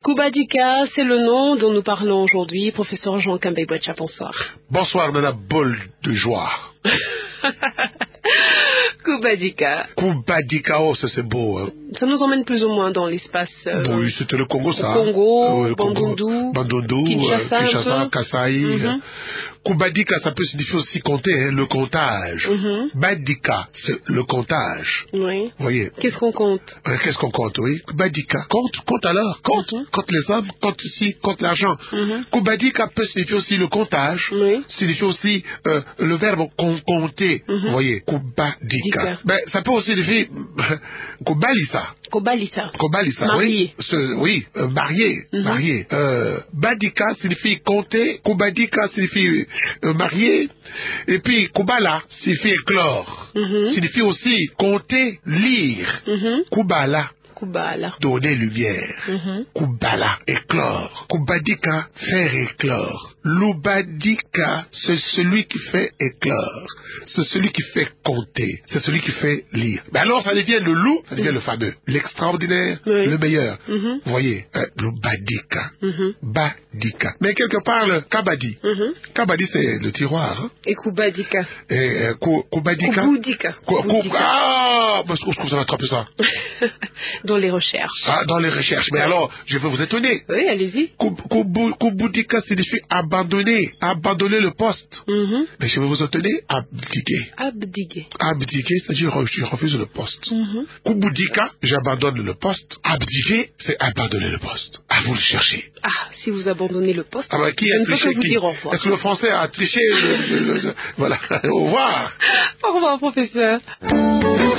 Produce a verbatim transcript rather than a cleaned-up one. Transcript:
Kubadika, c'est le nom dont nous parlons aujourd'hui. Professeur Jean Kambé-Boacha, bonsoir. Bonsoir, Nana Bol de joie. Kubadika. Kubadika, oh, ça c'est beau. Hein. Ça nous emmène plus ou moins dans l'espace. Euh, bon, oui, c'était le Congo, ça. Congo, euh, Bandundu, Bandundu, Kinshasa, euh, Kinshasa Kasaï. Mm-hmm. Kubadika, ça peut signifier aussi compter, hein, le comptage. Mm-hmm. Badika, c'est le comptage. Oui. Vous voyez. Qu'est-ce qu'on compte? euh, Qu'est-ce qu'on compte, oui. Kubadika, compte, compte alors, compte, mm-hmm. compte les hommes, compte ici, compte l'argent. Mm-hmm. Kubadika peut signifier aussi le comptage. Oui. Signifie aussi euh, le verbe com compter. Mm-hmm. Vous voyez, Kubadika. Ben, ça peut aussi signifier Kubalisa. Kubalisa. Kubalisa, marié. Oui, ce, oui euh, marié. Mm-hmm. Marié. Euh, Badika signifie compter. Kubadika signifie euh, marié. Et puis Kubala signifie éclore. Mm-hmm. Signifie aussi compter, lire. Mm-hmm. Kubala. Kubala. Donner lumière. Mm-hmm. Kubala, éclore. Kubadika, faire éclore. Lubadika, c'est celui qui fait éclore. C'est celui qui fait compter. C'est celui qui fait lire. Mais alors, ça devient le loup, ça devient mm-hmm. le fameux. L'extraordinaire, oui. le meilleur. Mm-hmm. Vous voyez, euh, Lubadika. Mm-hmm. Badika. Mais quelque part, le Kabadi. Mm-hmm. Kabadi, c'est le tiroir. Hein? Et Kubadika. Et euh, Kubadika. Kubudika. Kubudika. Ah, parce que je trouve ça attraper ça. Dans les recherches. Ah, dans les recherches. Mais alors, je vais vous étonner. Oui, allez-y. Kubudika signifie abandonner, abandonner le poste. Mm-hmm. Mais je vais vous étonner, abdiquer. Abdiquer. Abdiquer, c'est-à-dire je refuse le poste. Mm-hmm. Kubudika, j'abandonne le poste. Abdiquer, c'est abandonner le poste. À vous le chercher. Ah, si vous abandonnez le poste, ah bah, qui a triché, qui est-ce que le français a triché le, le, le, le, voilà. Au revoir. Au revoir, professeur.